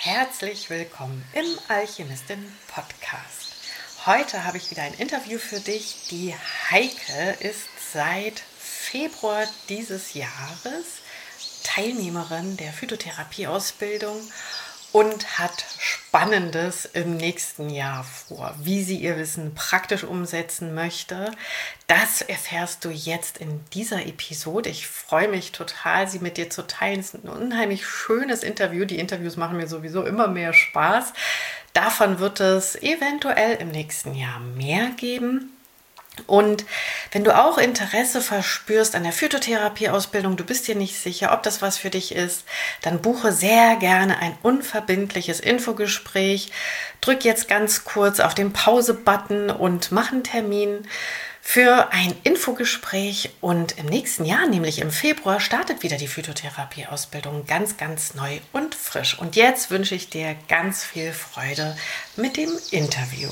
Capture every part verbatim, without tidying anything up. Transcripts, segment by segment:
Herzlich willkommen im Alchemistin Podcast. Heute habe ich wieder ein Interview für dich. Die Heike ist seit Februar dieses Jahres Teilnehmerin der Phytotherapieausbildung und hat Spannendes im nächsten Jahr vor. Wie sie ihr Wissen praktisch umsetzen möchte, das erfährst du jetzt in dieser Episode. Ich freue mich total, sie mit dir zu teilen. Es ist ein unheimlich schönes Interview. Die Interviews machen mir sowieso immer mehr Spaß. Davon wird es eventuell im nächsten Jahr mehr geben. Und wenn du auch Interesse verspürst an der Phytotherapieausbildung, du bist dir nicht sicher, ob das was für dich ist, dann buche sehr gerne ein unverbindliches Infogespräch. Drück jetzt ganz kurz auf den Pause-Button und mach einen Termin für ein Infogespräch. Und im nächsten Jahr, nämlich im Februar, startet wieder die Phytotherapieausbildung ganz, ganz neu und frisch. Und jetzt wünsche ich dir ganz viel Freude mit dem Interview.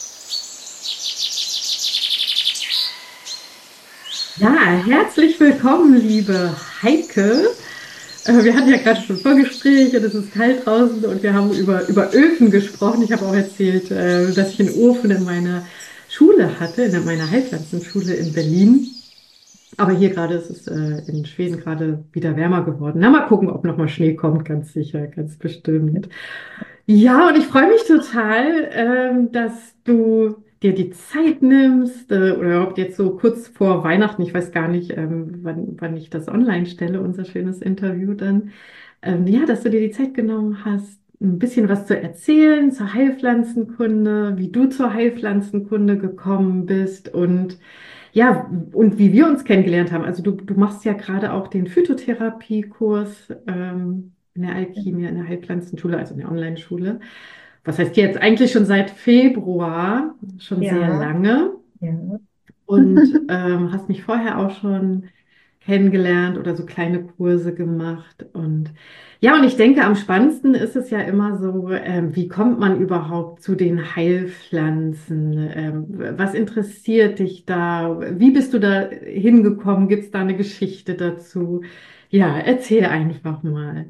Ja, herzlich willkommen, liebe Heike. Äh, Wir hatten ja gerade schon ein Vorgespräch und es ist kalt draußen und wir haben über, über Öfen gesprochen. Ich habe auch erzählt, äh, dass ich einen Ofen in meiner Schule hatte, in meiner Heilpflanzenschule in Berlin. Aber hier gerade ist es äh, in Schweden gerade wieder wärmer geworden. Na, mal gucken, ob nochmal Schnee kommt, ganz sicher, ganz bestimmt. Ja, und ich freue mich total, ähm, dass du dir die Zeit nimmst, äh, oder überhaupt jetzt so kurz vor Weihnachten, ich weiß gar nicht, ähm, wann, wann ich das online stelle, unser schönes Interview dann, ähm, ja, dass du dir die Zeit genommen hast, ein bisschen was zu erzählen zur Heilpflanzenkunde, wie du zur Heilpflanzenkunde gekommen bist und ja, und wie wir uns kennengelernt haben. Also du, du machst ja gerade auch den Phytotherapiekurs ähm, in der Alchemie, in der Heilpflanzenschule, also in der Online-Schule. Was heißt jetzt eigentlich schon seit Februar, schon sehr Ja, lange. ja. Und ähm, hast mich vorher auch schon kennengelernt oder so kleine Kurse gemacht. Und ja, und ich denke, am spannendsten ist es ja immer so, ähm, wie kommt man überhaupt zu den Heilpflanzen? Ähm, was interessiert dich da? Wie bist du da hingekommen? Gibt es da eine Geschichte dazu? Ja, erzähl einfach mal.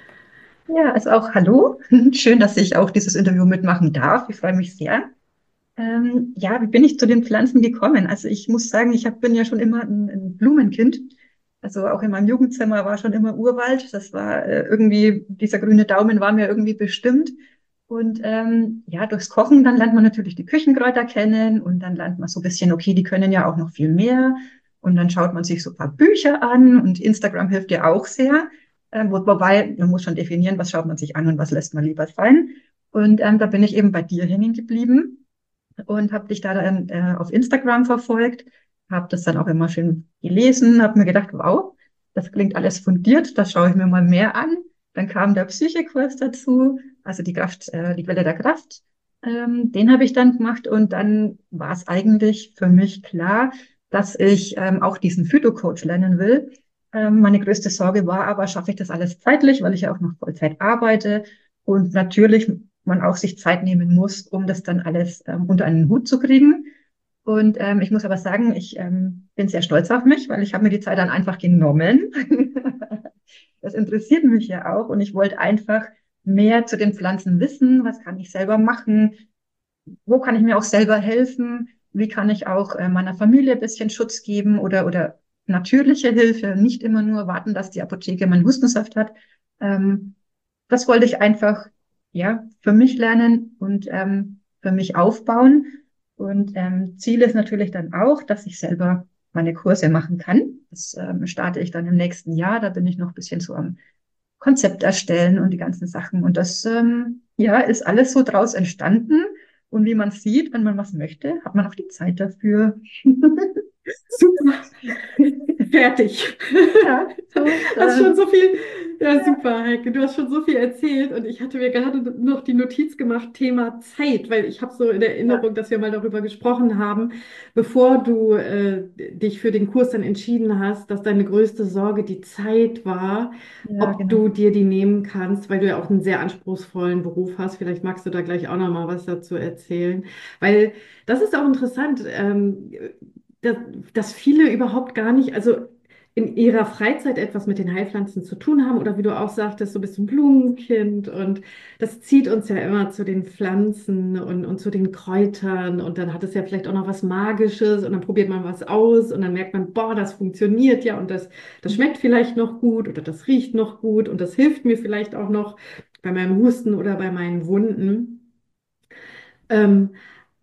Ja, also auch hallo. Schön, dass ich auch dieses Interview mitmachen darf. Ich freue mich sehr. Ähm, ja, wie bin ich zu den Pflanzen gekommen? Also ich muss sagen, ich hab, bin ja schon immer ein, ein Blumenkind. Also auch in meinem Jugendzimmer war schon immer Urwald. Das war äh, irgendwie, dieser grüne Daumen war mir irgendwie bestimmt. Und ähm, ja, durchs Kochen, dann lernt man natürlich die Küchenkräuter kennen und dann lernt man so ein bisschen, okay, die können ja auch noch viel mehr. Und dann schaut man sich so ein paar Bücher an und Instagram hilft ja auch sehr. Ähm, wo, wobei, man muss schon definieren, was schaut man sich an und was lässt man lieber sein. Und ähm, da bin ich eben bei dir hängen geblieben und habe dich da dann äh, auf Instagram verfolgt, habe das dann auch immer schön gelesen, habe mir gedacht, wow, das klingt alles fundiert, das schaue ich mir mal mehr an. Dann kam der Psychekurs dazu, also die Kraft, äh, die Quelle der Kraft. Ähm, den habe ich dann gemacht und dann war es eigentlich für mich klar, dass ich ähm, auch diesen Phyto-Coach lernen will. Ähm, meine größte Sorge war aber, schaffe ich das alles zeitlich, weil ich ja auch noch Vollzeit arbeite und natürlich man auch sich Zeit nehmen muss, um das dann alles ähm, unter einen Hut zu kriegen. Und ähm, ich muss aber sagen, ich ähm, bin sehr stolz auf mich, weil ich habe mir die Zeit dann einfach genommen. Das interessiert mich ja auch und ich wollte einfach mehr zu den Pflanzen wissen. Was kann ich selber machen? Wo kann ich mir auch selber helfen? Wie kann ich auch äh, meiner Familie ein bisschen Schutz geben oder, oder natürliche Hilfe, nicht immer nur warten, dass die Apotheke meinen Hustensaft hat. Ähm, das wollte ich einfach, ja, für mich lernen und ähm, für mich aufbauen. Und ähm, Ziel ist natürlich dann auch, dass ich selber meine Kurse machen kann. Das ähm, starte ich dann im nächsten Jahr. Da bin ich noch ein bisschen so am Konzept erstellen und die ganzen Sachen. Und das, ähm, ja, ist alles so draus entstanden. Und wie man sieht, wenn man was möchte, hat man auch die Zeit dafür. Super. Fertig. Ja, so, Hast schon ähm, so viel, ja ja, super, Heike, du hast schon so viel erzählt und ich hatte mir gerade noch die Notiz gemacht, Thema Zeit, weil ich habe so in ja, Erinnerung, dass wir mal darüber gesprochen haben, bevor du äh, dich für den Kurs dann entschieden hast, dass deine größte Sorge die Zeit war, ja, ob genau. du dir die nehmen kannst, weil du ja auch einen sehr anspruchsvollen Beruf hast. Vielleicht magst du da gleich auch noch mal was dazu erzählen, weil das ist auch interessant. Ähm, dass, dass viele überhaupt gar nicht, also in ihrer Freizeit etwas mit den Heilpflanzen zu tun haben oder wie du auch sagtest, so bist du ein Blumenkind und das zieht uns ja immer zu den Pflanzen und, und zu den Kräutern und dann hat es ja vielleicht auch noch was Magisches und dann probiert man was aus und dann merkt man, boah, das funktioniert ja und das, das schmeckt vielleicht noch gut oder das riecht noch gut und das hilft mir vielleicht auch noch bei meinem Husten oder bei meinen Wunden. Ähm,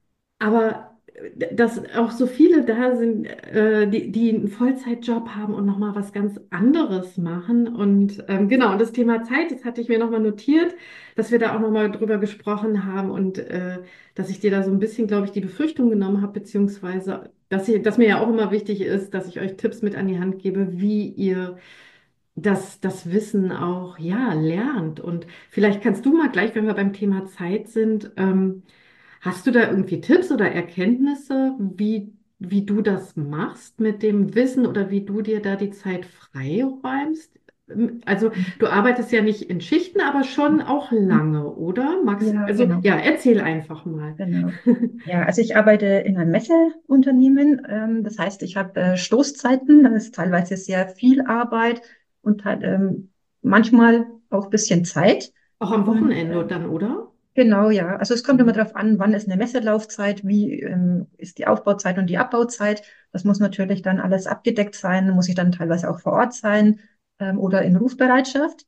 aber äh, dass auch so viele da sind, äh, die, die einen Vollzeitjob haben und nochmal was ganz anderes machen. Und ähm, genau, und das Thema Zeit, das hatte ich mir nochmal notiert, dass wir da auch nochmal drüber gesprochen haben und äh, dass ich dir da so ein bisschen, glaube ich, die Befürchtung genommen habe, beziehungsweise, dass ich, dass mir ja auch immer wichtig ist, dass ich euch Tipps mit an die Hand gebe, wie ihr das, das Wissen auch, ja, lernt. Und vielleicht kannst du mal gleich, wenn wir beim Thema Zeit sind, ähm, hast du da irgendwie Tipps oder Erkenntnisse, wie, wie du das machst mit dem Wissen oder wie du dir da die Zeit freiräumst? Also du arbeitest ja nicht in Schichten, aber schon auch lange, oder? Magst, Ja, also genau, ja, erzähl einfach mal. genau. Ja, also ich arbeite in einem Messeunternehmen. Ähm, das heißt, ich habe äh, Stoßzeiten, da ist teilweise sehr viel Arbeit und halt, ähm, manchmal auch ein bisschen Zeit. Auch am Und Wochenende äh, dann, oder? genau, ja. Also es kommt immer Mhm. darauf an, wann ist eine Messelaufzeit, wie ähm, ist die Aufbauzeit und die Abbauzeit. Das muss natürlich dann alles abgedeckt sein, muss ich dann teilweise auch vor Ort sein ähm, oder in Rufbereitschaft.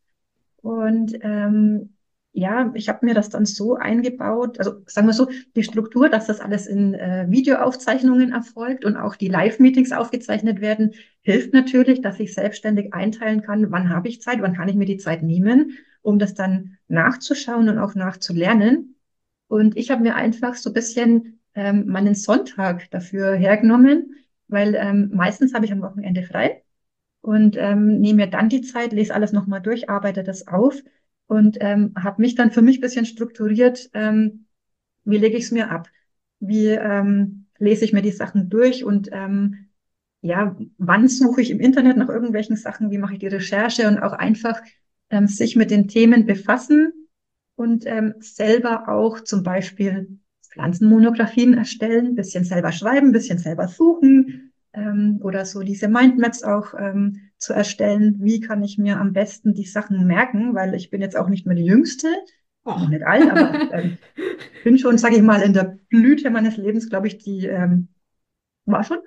Und ähm, ja, ich habe mir das dann so eingebaut, also sagen wir so, die Struktur, dass das alles in äh, Videoaufzeichnungen erfolgt und auch die Live-Meetings aufgezeichnet werden, hilft natürlich, dass ich selbstständig einteilen kann, wann habe ich Zeit, wann kann ich mir die Zeit nehmen, um das dann nachzuschauen und auch nachzulernen. Und ich habe mir einfach so ein bisschen ähm, meinen Sonntag dafür hergenommen, weil ähm, meistens habe ich am Wochenende frei und ähm, nehme mir dann die Zeit, lese alles nochmal durch, arbeite das auf und ähm, habe mich dann für mich ein bisschen strukturiert, ähm, wie lege ich es mir ab, wie ähm, lese ich mir die Sachen durch und ähm, ja, wann suche ich im Internet nach irgendwelchen Sachen, wie mache ich die Recherche und auch einfach ähm, sich mit den Themen befassen und ähm, selber auch zum Beispiel Pflanzenmonographien erstellen, bisschen selber schreiben, bisschen selber suchen ähm, oder so diese Mindmaps auch ähm, zu erstellen. Wie kann ich mir am besten die Sachen merken, weil ich bin jetzt auch nicht mehr die Jüngste, noch Och. nicht alt, aber ähm, bin schon, sage ich mal, in der Blüte meines Lebens, glaube ich, die ähm, war schon.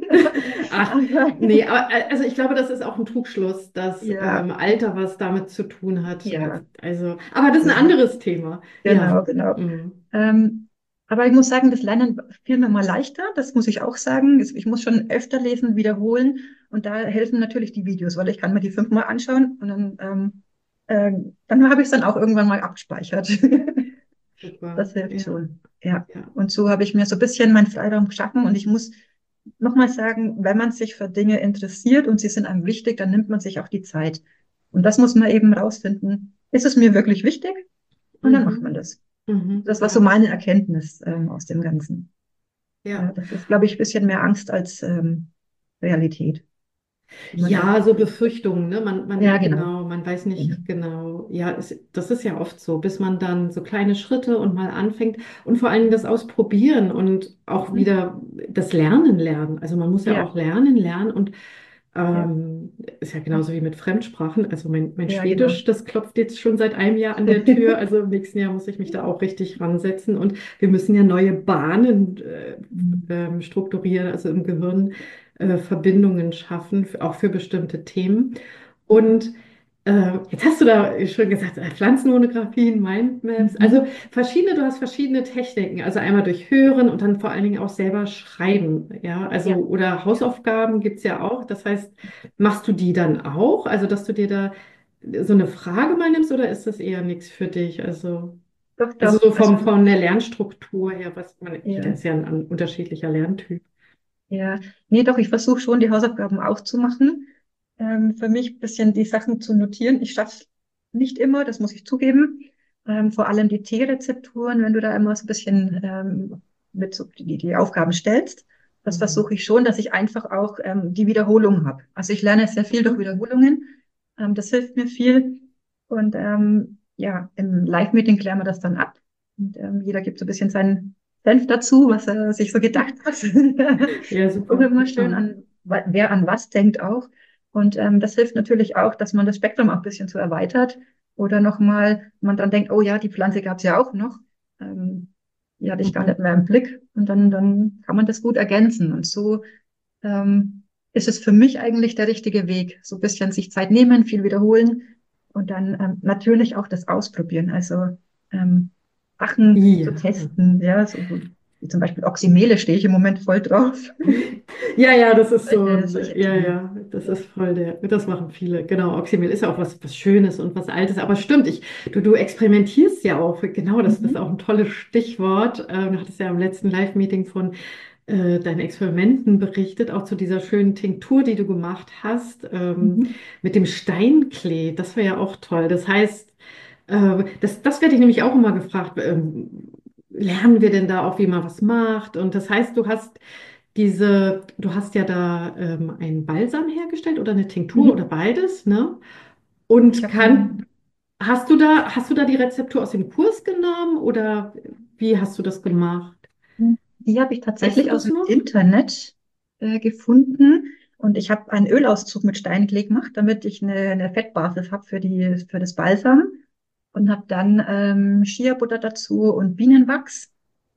Ach, Aber, nee, aber äh, also ich glaube, das ist auch ein Trugschluss, dass ja, ähm, Alter was damit zu tun hat. Als, ja, also, aber das ist ein ja, anderes Thema. Ja. genau, genau. Mhm. Ähm, aber ich muss sagen, das Lernen fiel mir mal leichter, das muss ich auch sagen. Es- Ich muss schon öfter lesen, wiederholen und da helfen natürlich die Videos, weil ich kann mir die fünfmal anschauen und dann, ähm, äh, dann habe ich es dann auch irgendwann mal abgespeichert. Super. Das hilft Ja, schon. Ja. ja. Und so habe ich mir so ein bisschen meinen Freiraum geschaffen und ich muss nochmal sagen, wenn man sich für Dinge interessiert und sie sind einem wichtig, dann nimmt man sich auch die Zeit. Und das muss man eben rausfinden. Ist es mir wirklich wichtig? Und dann macht man Mhm. das. Mhm. Das war so Ja, meine Erkenntnis ähm, aus dem Ganzen. Ja, ja. das ist, glaube ich, ein bisschen mehr Angst als ähm, Realität, die man Ja, irgendwie so hat. Befürchtungen, ne? Man, Ja, man, genau. genau, man weiß Genau. nicht genau. Ja, es, das ist ja oft so, bis man dann so kleine Schritte und mal anfängt und vor allen Dingen das Ausprobieren und auch Mhm. wieder das Lernen lernen. Also man muss ja Ja, auch lernen, lernen und ja, ähm, ist ja genauso wie mit Fremdsprachen. Also mein, mein ja, genau. Schwedisch, das klopft jetzt schon seit einem Jahr an der Tür. Also im nächsten Jahr muss ich mich da auch richtig ransetzen und wir müssen ja neue Bahnen äh, ähm, strukturieren, also im Gehirn äh, Verbindungen schaffen, f- auch für bestimmte Themen. Und äh, jetzt hast du da schon gesagt, äh, Pflanzenmonographien, Mindmaps, also Mhm. verschiedene, du hast verschiedene Techniken, also einmal durch Hören und dann vor allen Dingen auch selber schreiben, ja, also Ja, oder ja. Hausaufgaben gibt es ja auch. Das heißt, machst du die dann auch? Also, dass du dir da so eine Frage mal nimmst oder ist das eher nichts für dich? Also, Doch, also doch. so Also, vom, von der Lernstruktur her, was man, jeder ja, ist ja ein, ein unterschiedlicher Lerntyp. ja. Nee, doch, ich versuche schon, die Hausaufgaben auch zu machen. Ähm, für mich ein bisschen die Sachen zu notieren. Ich schaffe nicht immer, das muss ich zugeben. Ähm, vor allem die T-Rezepturen, wenn du da immer so ein bisschen ähm, mit so die, die Aufgaben stellst. Das Mhm. versuche ich schon, dass ich einfach auch ähm, die Wiederholung habe. Also ich lerne sehr viel durch Wiederholungen. Ähm, das hilft mir viel. Und ähm, ja, im Live-Meeting klären wir das dann ab. Und ähm, jeder gibt so ein bisschen seinen Senf dazu, was er sich so gedacht hat. Ja, Ich gucke super. immer schön Ja. an, wa- wer an was denkt auch. Und ähm, das hilft natürlich auch, dass man das Spektrum auch ein bisschen so erweitert oder nochmal, man dann denkt, oh ja, die Pflanze gab es ja auch noch. Ähm, die hatte ich gar nicht mehr im Blick. Und dann, dann kann man das gut ergänzen. Und so ähm, ist es für mich eigentlich der richtige Weg. So ein bisschen sich Zeit nehmen, viel wiederholen und dann ähm, natürlich auch das Ausprobieren. Also ähm, Sachen zu Ja. testen, ja, so, so wie zum Beispiel Oxymele stehe ich im Moment voll drauf. Ja, ja, das ist so Solche, ein, solche ja, Dinge. ja, das Ja. ist voll der, das machen viele. Genau, Oxymel ist ja auch was, was Schönes und was Altes, aber stimmt, ich, du, du experimentierst ja auch, genau, das, das ist Mhm. auch ein tolles Stichwort. Ähm, du hattest ja am letzten Live-Meeting von äh, deinen Experimenten berichtet, auch zu dieser schönen Tinktur, die du gemacht hast, ähm, Mhm. mit dem Steinklee. Das wäre ja auch toll. Das heißt, äh, das, das werde ich nämlich auch immer gefragt, ähm, lernen wir denn da auch, wie man was macht? Und das heißt, du hast diese, du hast ja da ähm, einen Balsam hergestellt oder eine Tinktur oder Mhm. beides, ne? Ich Und habe kann, hast du da, hast du da die Rezeptur aus dem Kurs genommen oder wie hast du das gemacht? die habe ich Weißt du tatsächlich aus das dem noch? Internet äh, gefunden und ich habe einen Ölauszug mit Steinklee gemacht, damit ich eine, eine Fettbasis habe für die, für das Balsam und habe dann ähm, Shea-Butter dazu und Bienenwachs.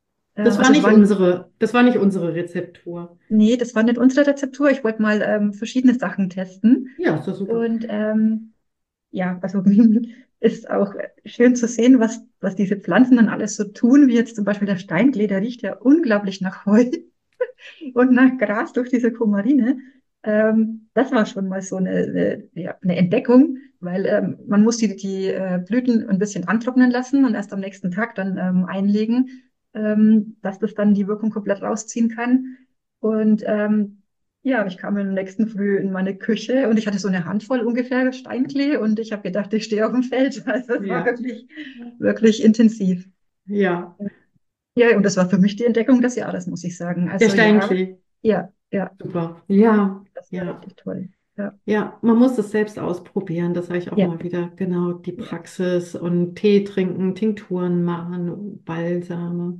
Das Ähm, war also es nicht waren, unsere, das war nicht unsere Rezeptur. nee, das war nicht unsere Rezeptur. Ich wollte mal ähm, verschiedene Sachen testen Ja, ist doch super. und ähm, ja, also ist auch schön zu sehen, was, was diese Pflanzen dann alles so tun, wie jetzt zum Beispiel der Steinklee, der riecht ja unglaublich nach Heu und nach Gras durch diese Kumarine. Ähm, das war schon mal so eine, eine, ja, eine Entdeckung, weil ähm, man muss die, die äh, Blüten ein bisschen antrocknen lassen und erst am nächsten Tag dann ähm, einlegen, ähm, dass das dann die Wirkung komplett rausziehen kann. Und ähm, ja, ich kam im nächsten Früh in meine Küche und ich hatte so eine Handvoll ungefähr Steinklee und ich habe gedacht, ich stehe auf dem Feld. Also es war Ja, wirklich, wirklich intensiv. ja, Ja, und das war für mich die Entdeckung des Jahres, muss ich sagen. der Also ja, Steinklee. ja, ja, Super. Ja, das war ja. richtig toll. Ja, Ja, man muss es selbst ausprobieren, das sage ich auch ja, immer wieder. Genau, die ja. Praxis und Tee trinken, Tinkturen machen, Balsame.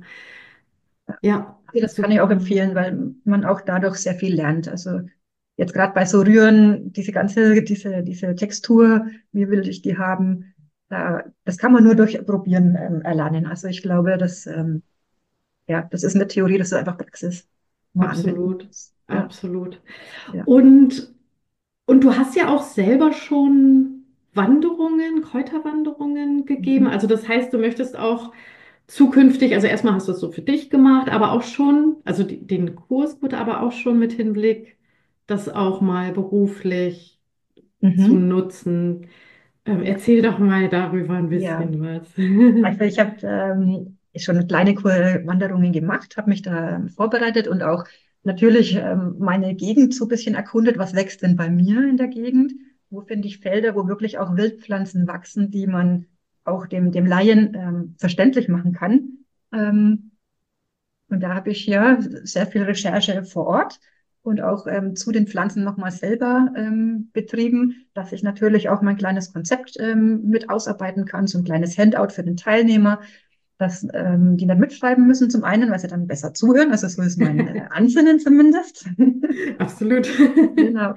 Ja, Ja, das kann ich auch super. empfehlen, weil man auch dadurch sehr viel lernt. Also jetzt gerade bei so Rühren, diese ganze, diese, diese Textur, wie will ich die haben, da, das kann man nur durch Probieren ähm, erlernen. Also ich glaube, dass, ähm, ja, das ist eine Theorie, das ist einfach Praxis, die man anwenden Absolut, muss. Ja, absolut. ja. Und, und du hast ja auch selber schon Wanderungen, Kräuterwanderungen gegeben. Mhm. Also das heißt, du möchtest auch zukünftig, also erstmal hast du es so für dich gemacht, aber auch schon, also die, den Kurs wurde aber auch schon mit Hinblick, das auch mal beruflich zu Mhm. nutzen. Ähm, Ja, erzähl doch mal darüber ein ja. bisschen was. Also ich habe ähm, schon kleine Kur- Wanderungen gemacht, habe mich da ähm, vorbereitet und auch natürlich ähm, meine Gegend so ein bisschen erkundet, was wächst denn bei mir in der Gegend? Wo finde ich Felder, wo wirklich auch Wildpflanzen wachsen, die man auch dem, dem Laien ähm, verständlich machen kann. Ähm, und da habe ich ja sehr viel Recherche vor Ort und auch ähm, zu den Pflanzen nochmal selber ähm, betrieben, dass ich natürlich auch mein kleines Konzept ähm, mit ausarbeiten kann, so ein kleines Handout für den Teilnehmer, dass ähm, die dann mitschreiben müssen, zum einen, weil sie dann besser zuhören, also so ist mein äh, Ansinnen zumindest. Absolut. Genau.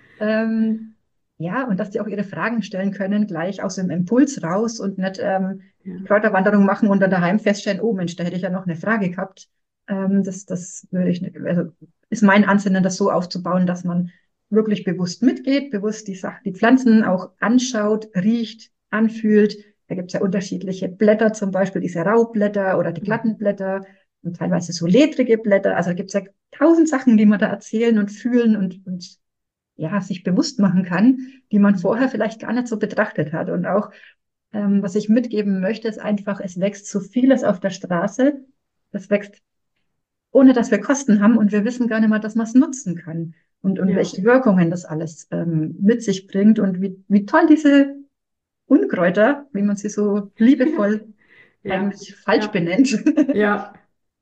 Ähm, ja, und dass die auch ihre Fragen stellen können, gleich aus dem Impuls raus und nicht ähm, Ja, die Kräuterwanderung machen und dann daheim feststellen, oh Mensch, da hätte ich ja noch eine Frage gehabt. Ähm, das, das würde ich nicht, also ist mein Ansinnen, das so aufzubauen, dass man wirklich bewusst mitgeht, bewusst die Sachen, die Pflanzen auch anschaut, riecht, anfühlt. Da gibt es ja unterschiedliche Blätter, zum Beispiel diese Raubblätter oder die glatten Blätter und teilweise so ledrige Blätter. Also da gibt es ja tausend Sachen, die man da erzählen und fühlen und, und ja, sich bewusst machen kann, die man vorher vielleicht gar nicht so betrachtet hat. Und auch, ähm, was ich mitgeben möchte, ist einfach, es wächst so vieles auf der Straße. Das wächst, ohne dass wir Kosten haben und wir wissen gar nicht mal, dass man es nutzen kann und, und ja, welche Wirkungen das alles ähm, mit sich bringt und wie, wie toll diese Unkräuter, wie man sie so liebevoll ja, eigentlich falsch ja, benennt, ja.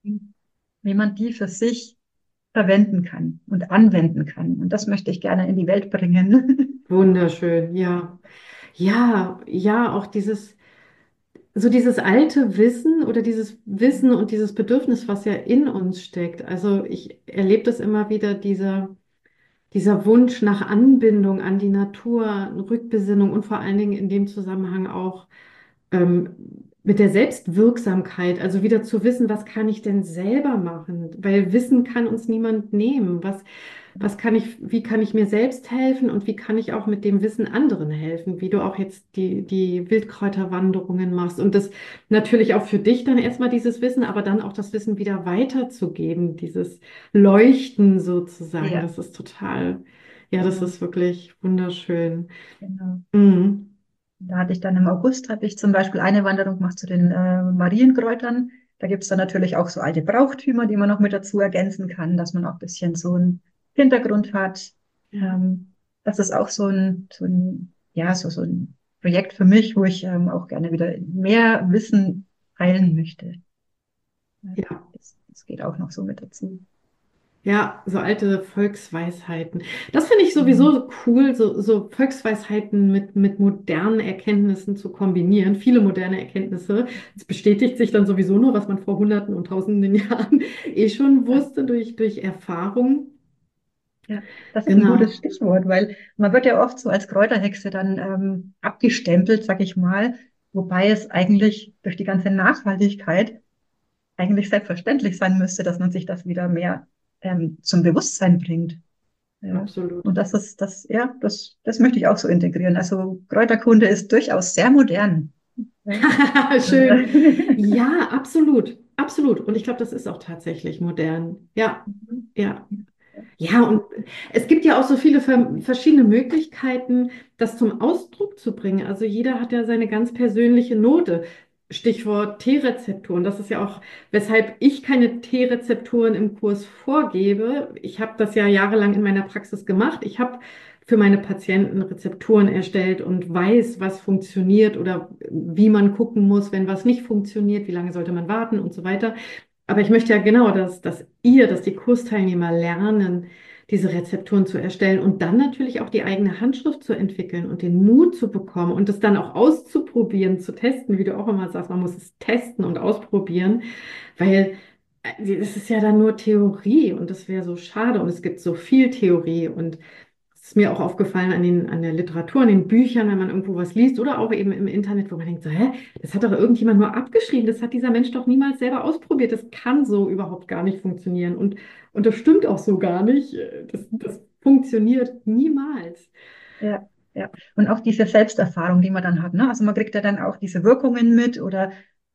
wie man die für sich verwenden kann und anwenden kann. Und das möchte ich gerne in die Welt bringen. Wunderschön, ja. Ja, ja, auch dieses, so dieses alte Wissen oder dieses Wissen und dieses Bedürfnis, was ja in uns steckt. Also ich erlebe das immer wieder, dieser dieser Wunsch nach Anbindung an die Natur, Rückbesinnung und vor allen Dingen in dem Zusammenhang auch ähm, mit der Selbstwirksamkeit, also wieder zu wissen, was kann ich denn selber machen? Weil Wissen kann uns niemand nehmen. Was, was kann ich, wie kann ich mir selbst helfen und wie kann ich auch mit dem Wissen anderen helfen, wie du auch jetzt die, die Wildkräuterwanderungen machst und das natürlich auch für dich dann erstmal dieses Wissen, aber dann auch das Wissen wieder weiterzugeben, dieses Leuchten sozusagen. Ja, Das ist total, ja, das genau, ist wirklich wunderschön. genau. Mhm. Da hatte ich dann im August, habe ich zum Beispiel eine Wanderung gemacht zu den äh, Marienkräutern. Da gibt's dann natürlich auch so alte Brauchtümer, die man noch mit dazu ergänzen kann, dass man auch ein bisschen so einen Hintergrund hat. Ja. Ähm, Das ist auch so ein, so ein, ja, so, so ein Projekt für mich, wo ich ähm, auch gerne wieder mehr Wissen teilen möchte. Ja, Ja. das, das geht auch noch so mit dazu. Ja, so alte Volksweisheiten. Das finde ich Mhm. sowieso cool, so, so Volksweisheiten mit, mit modernen Erkenntnissen zu kombinieren. Viele moderne Erkenntnisse. Es bestätigt sich dann sowieso nur, was man vor Hunderten und Tausenden Jahren eh schon Ja. wusste durch, durch Erfahrung. Ja, das ist ein gutes Genau, Stichwort, weil man wird ja oft so als Kräuterhexe dann ähm, abgestempelt, sag ich mal, wobei es eigentlich durch die ganze Nachhaltigkeit eigentlich selbstverständlich sein müsste, dass man sich das wieder mehr ähm, zum Bewusstsein bringt. Ja. absolut. Und das ist das, ja, das, das möchte ich auch so integrieren. Also Kräuterkunde ist durchaus sehr modern. Ja. Schön. Ja, absolut. Absolut. Und ich glaube, das ist auch tatsächlich modern. Ja, ja. Ja, und es gibt ja auch so viele ver- verschiedene Möglichkeiten, das zum Ausdruck zu bringen. Also jeder hat ja seine ganz persönliche Note. Stichwort T-Rezepturen. Das ist ja auch, weshalb ich keine T-Rezepturen im Kurs vorgebe. Ich habe das ja jahrelang in meiner Praxis gemacht. Ich habe für meine Patienten Rezepturen erstellt und weiß, was funktioniert oder wie man gucken muss, wenn was nicht funktioniert, wie lange sollte man warten und so weiter. Aber ich möchte ja genau, dass, dass ihr, dass die Kursteilnehmer lernen, diese Rezepturen zu erstellen und dann natürlich auch die eigene Handschrift zu entwickeln und den Mut zu bekommen und es dann auch auszuprobieren, zu testen, wie du auch immer sagst, man muss es testen und ausprobieren, weil äh, das ist ja dann nur Theorie und das wäre so schade und es gibt so viel Theorie und es ist mir auch aufgefallen an den, an der Literatur, an den Büchern, wenn man irgendwo was liest oder auch eben im Internet, wo man denkt, so, hä, das hat doch irgendjemand nur abgeschrieben, das hat dieser Mensch doch niemals selber ausprobiert, das kann so überhaupt gar nicht funktionieren. Und, und das stimmt auch so gar nicht. Das, das funktioniert niemals. Ja, ja. Und auch diese Selbsterfahrung, die man dann hat, ne? Also man kriegt ja dann auch diese Wirkungen mit oder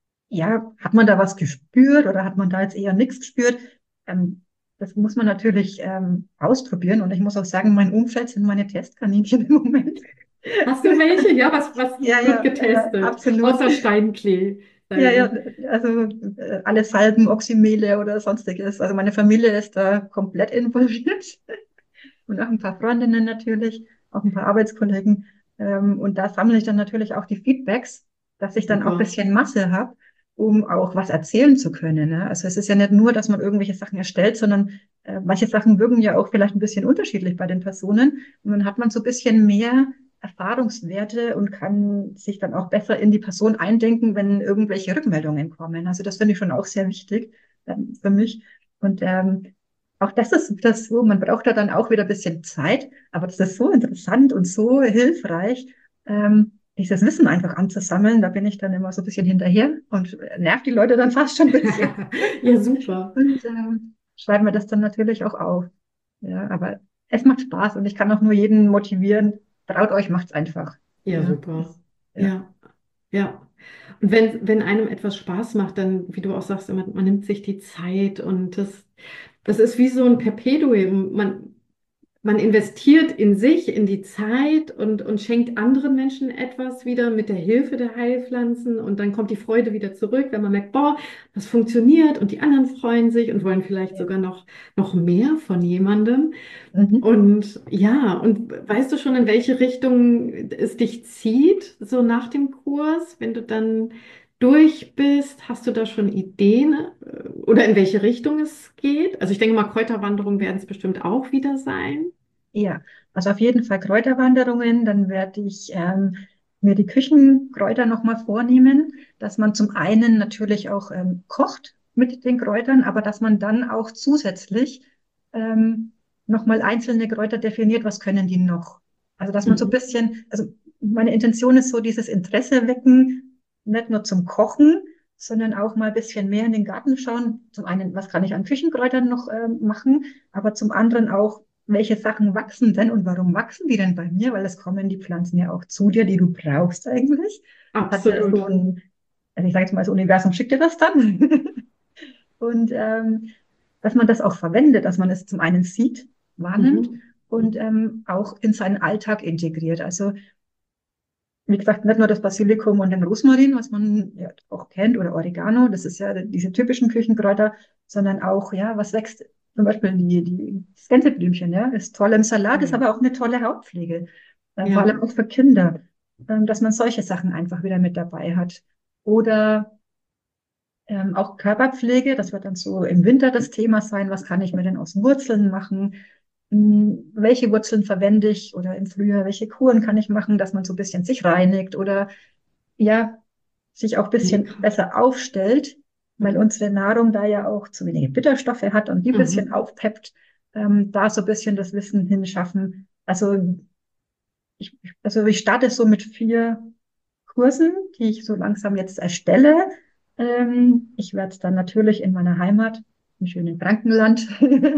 ja, hat man da was gespürt oder hat man da jetzt eher nichts gespürt? Ähm, Das muss man natürlich ähm, ausprobieren. Und ich muss auch sagen, mein Umfeld sind meine Testkaninchen im Moment. Hast du welche? Ja, was, was Ja, wird ja, äh, getestet? absolut. Außer Steinklee. Ja, ja, Salben. also äh, alle Salben, Oxymele oder sonstiges. Also meine Familie ist da komplett involviert. Und auch ein paar Freundinnen natürlich, auch ein paar Arbeitskollegen. Ähm, und da sammle ich dann natürlich auch die Feedbacks, dass ich dann auch ein Super. bisschen Masse habe, um auch was erzählen zu können. Ne? Also es ist ja nicht nur, dass man irgendwelche Sachen erstellt, sondern äh, manche Sachen wirken ja auch vielleicht ein bisschen unterschiedlich bei den Personen. Und dann hat man so ein bisschen mehr Erfahrungswerte und kann sich dann auch besser in die Person eindenken, wenn irgendwelche Rückmeldungen kommen. Also das finde ich schon auch sehr wichtig ähm, für mich. Und ähm, auch das ist das so, man braucht da dann auch wieder ein bisschen Zeit, aber das ist so interessant und so hilfreich, ähm, dieses Wissen einfach anzusammeln. Da bin ich dann immer so ein bisschen hinterher und nervt die Leute dann fast schon ein bisschen. Ja, super. Und ähm, schreiben wir das dann natürlich auch auf. Ja, aber es macht Spaß und ich kann auch nur jeden motivieren. Traut euch, macht's einfach. Ja, Ja, super. das, ja, Ja, ja. Und wenn, wenn einem etwas Spaß macht, dann, wie du auch sagst, immer, man nimmt sich die Zeit und das, das ist wie so ein Perpetuum. Man, man investiert in sich, in die Zeit und, und schenkt anderen Menschen etwas wieder mit der Hilfe der Heilpflanzen. Und dann kommt die Freude wieder zurück, wenn man merkt, boah, das funktioniert und die anderen freuen sich und wollen vielleicht ja. sogar noch, noch mehr von jemandem. Mhm. Und ja, und weißt du schon, in welche Richtung es dich zieht, so nach dem Kurs, wenn du dann durch bist? Hast du da schon Ideen äh, oder in welche Richtung es geht? Also ich denke mal, Kräuterwanderungen werden es bestimmt auch wieder sein. Ja, also auf jeden Fall Kräuterwanderungen. Dann werde ich ähm, mir die Küchenkräuter nochmal vornehmen, dass man zum einen natürlich auch ähm, kocht mit den Kräutern, aber dass man dann auch zusätzlich ähm, nochmal einzelne Kräuter definiert, was können die noch? Also, dass man so ein Mhm. bisschen, also meine Intention ist so dieses Interesse wecken, nicht nur zum Kochen, sondern auch mal ein bisschen mehr in den Garten schauen. Zum einen, was kann ich an Küchenkräutern noch ähm, machen, aber zum anderen auch, welche Sachen wachsen denn und warum wachsen die denn bei mir? Weil es kommen die Pflanzen ja auch zu dir, die du brauchst eigentlich. Hat ja so Absolut. ein, also ich sage jetzt mal, das Universum schickt dir das dann. Und ähm, dass man das auch verwendet, dass man es zum einen sieht, wahrnimmt Mhm. und ähm, auch in seinen Alltag integriert. Also wie gesagt, nicht nur das Basilikum und den Rosmarin, was man ja auch kennt, oder Oregano, das ist ja diese typischen Küchenkräuter, sondern auch, ja, was wächst, zum Beispiel die, die das Gänseblümchen, ja, ist toll im Salat, ist Mhm. aber auch eine tolle Hautpflege, äh, vor allem Ja. auch für Kinder, ähm, dass man solche Sachen einfach wieder mit dabei hat. Oder ähm, auch Körperpflege, das wird dann so im Winter das Thema sein. Was kann ich mir denn aus Wurzeln machen? Hm, welche Wurzeln verwende ich? Oder im Frühjahr, welche Kuren kann ich machen, dass man so ein bisschen sich reinigt oder ja, sich auch ein bisschen Mega. besser aufstellt, weil Mhm. unsere Nahrung da ja auch zu wenige Bitterstoffe hat und die ein bisschen Mhm. aufpeppt, ähm, da so ein bisschen das Wissen hinschaffen. Also ich, also ich starte so mit vier Kursen, die ich so langsam jetzt erstelle. Ähm, ich werde dann natürlich in meiner Heimat, im schönen Frankenland,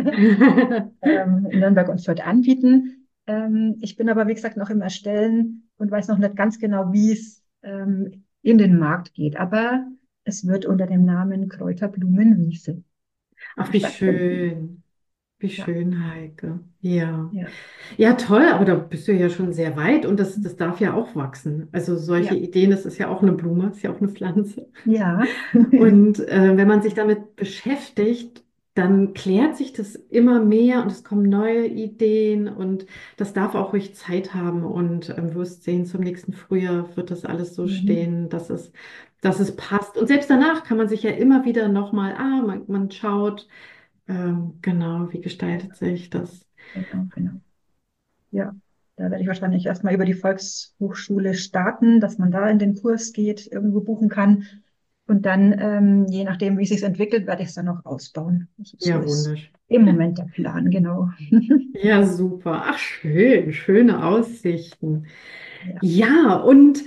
ähm, in Nürnberg und Fürth anbieten. Ähm, ich bin aber, wie gesagt, noch im Erstellen und weiß noch nicht ganz genau, wie es ähm, in den Markt geht. Aber es wird unter dem Namen Kräuterblumenwiese Ach, wie stattfinden. schön. Wie Ja, schön, Heike. Ja. ja, Ja, toll, aber da bist du ja schon sehr weit und das, das darf ja auch wachsen. Also solche ja, Ideen, das ist ja auch eine Blume, ist ja auch eine Pflanze. ja. Und äh, wenn man sich damit beschäftigt, dann klärt sich das immer mehr und es kommen neue Ideen und das darf auch ruhig Zeit haben und ähm, wirst sehen, zum nächsten Frühjahr wird das alles so Mhm. stehen, dass es, dass es passt. Und selbst danach kann man sich ja immer wieder nochmal, ah, man, man schaut, ähm, genau, wie gestaltet sich das. Genau, genau. Ja, da werde ich wahrscheinlich erstmal über die Volkshochschule starten, dass man da in den Kurs geht, irgendwo buchen kann. Und dann, ähm, je nachdem, wie es sich entwickelt, werde ich es dann noch ausbauen. Also so Ja, ist wunderschön. im Moment der Plan, genau. Ja, super. Ach, schön, schöne Aussichten. Ja, Ja, und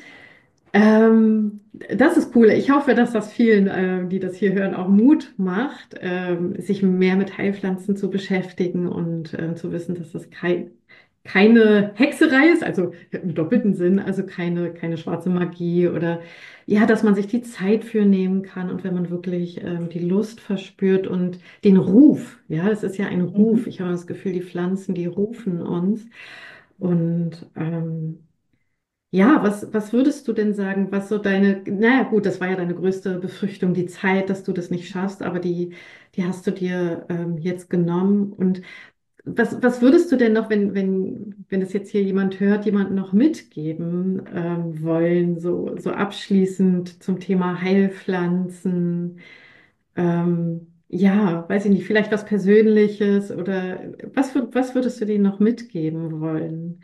ähm, das ist cool. Ich hoffe, dass das vielen, äh, die das hier hören, auch Mut macht, ähm, sich mehr mit Heilpflanzen zu beschäftigen und äh, zu wissen, dass das kein, keine Hexerei ist, also im doppelten Sinn, also keine, keine schwarze Magie oder ja, dass man sich die Zeit für nehmen kann und wenn man wirklich ähm, die Lust verspürt und den Ruf, ja, es ist ja ein Ruf. mhm. Ich habe das Gefühl, die Pflanzen, die rufen uns und ähm, ja, was, was würdest du denn sagen, was so deine, naja gut, das war ja deine größte Befürchtung, die Zeit, dass du das nicht schaffst, aber die, die hast du dir ähm, jetzt genommen. Und was, was würdest du denn noch, wenn, wenn, wenn das jetzt hier jemand hört, jemand noch mitgeben ähm, wollen, so, so abschließend zum Thema Heilpflanzen? Ähm, ja, weiß ich nicht, vielleicht was Persönliches oder was, wür- was würdest du denen noch mitgeben wollen?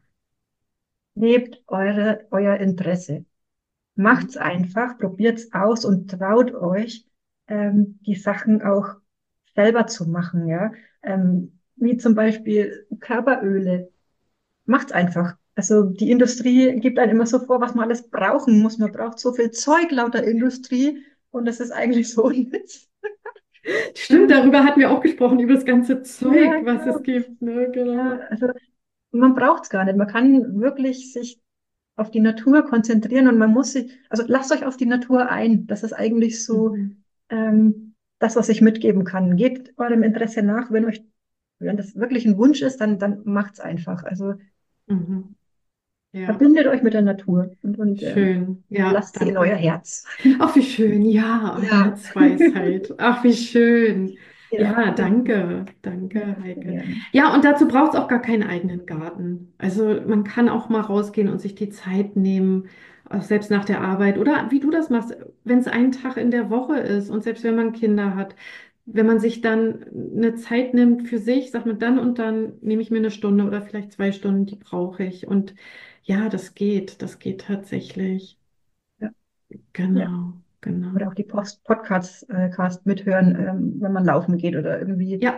Lebt eure, euer Interesse. Macht's Mhm. einfach, probiert's aus und traut euch, ähm, die Sachen auch selber zu machen, ja. Ähm, wie zum Beispiel Körperöle. Macht's einfach. Also die Industrie gibt einem immer so vor, was man alles brauchen muss. Man braucht so viel Zeug lauter Industrie und das ist eigentlich so unnütz. Stimmt, Ähm, darüber hatten wir auch gesprochen, über das ganze ja, Zeug, was genau. es gibt, ne? Ja, Genau. also man braucht's gar nicht. Man kann wirklich sich auf die Natur konzentrieren und man muss sich, also lasst euch auf die Natur ein. Das ist eigentlich so Mhm. ähm, das, was ich mitgeben kann. Gebt eurem Interesse nach, wenn euch, wenn das wirklich ein Wunsch ist, dann, dann macht's einfach. Also Mhm. Ja, verbindet euch mit der Natur und, und ähm, schön. Ja, lasst sie in euer danke. Herz. Ach, wie schön. Ja, oh, Ja. Herzweisheit. Ach, wie schön. Ja, Ja, genau. danke. Ja, Danke, sehr Heike. gerne. Ja, und dazu braucht es auch gar keinen eigenen Garten. Also man kann auch mal rausgehen und sich die Zeit nehmen, auch selbst nach der Arbeit oder wie du das machst, wenn es ein Tag in der Woche ist und selbst wenn man Kinder hat, wenn man sich dann eine Zeit nimmt für sich, sagt man dann und dann nehme ich mir eine Stunde oder vielleicht zwei Stunden, die brauche ich. Und ja, das geht, das geht tatsächlich. Ja, ja. Genau, Oder genau. auch die Post Podcasts äh, Cast mithören, ähm, wenn man laufen geht oder irgendwie Ja,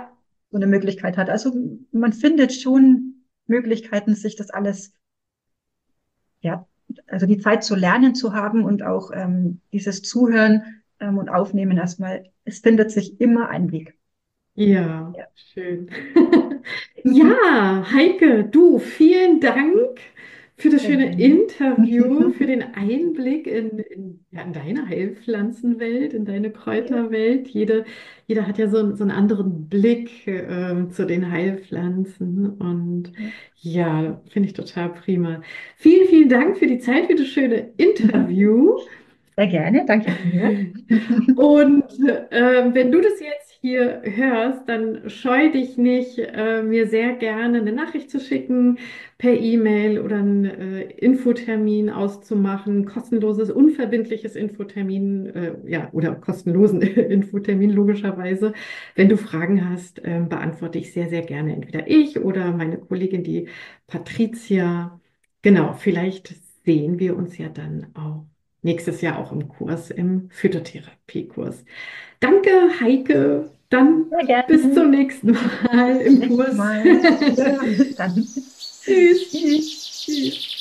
so eine Möglichkeit hat. Also man findet schon Möglichkeiten, sich das alles, ja, also die Zeit zu lernen zu haben und auch ähm, dieses Zuhören ähm, und Aufnehmen erstmal. Es findet sich immer ein Weg. Ja, Ja. schön. Ja, Heike, du, vielen Dank für das Sehr schöne gerne. Interview, für den Einblick in, in, ja, in deine Heilpflanzenwelt, in deine Ja, Kräuterwelt. Jede, jeder hat ja so, einen- so einen anderen Blick ähm, zu den Heilpflanzen. Und ja. ja, finde ich total prima. Vielen, vielen Dank für die Zeit, für das schöne Interview. Sehr gerne, danke dir. Und ähm, wenn du das jetzt hier hörst, dann scheu dich nicht, äh, mir sehr gerne eine Nachricht zu schicken, per E-Mail oder einen äh, Infotermin auszumachen, kostenloses, unverbindliches Infotermin, äh, ja, oder kostenlosen Infotermin logischerweise. Wenn du Fragen hast, ähm, beantworte ich sehr, sehr gerne entweder ich oder meine Kollegin, die Patricia. Genau, vielleicht sehen wir uns ja dann auch nächstes Jahr auch im Kurs, im Phytotherapiekurs. Danke, Heike. Dann Sehr bis gerne. zum nächsten Mal Bis im nächstes Kurs. Mal. Ja, bis dann. Tschüss. Tschüss. Tschüss.